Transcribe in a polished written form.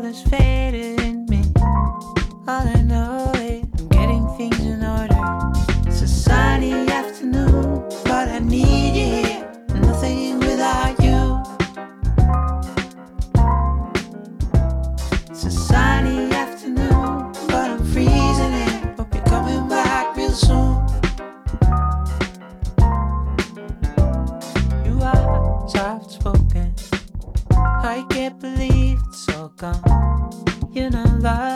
was faded in me. All I know is I'm getting things in order. It's a sunny afternoon, but I need you here. Nothing without you. It's a sunny afternoon, but I'm freezing in. Hope you're coming back real soon. You are soft spoken. I can't believe it's all gone. You're not lying.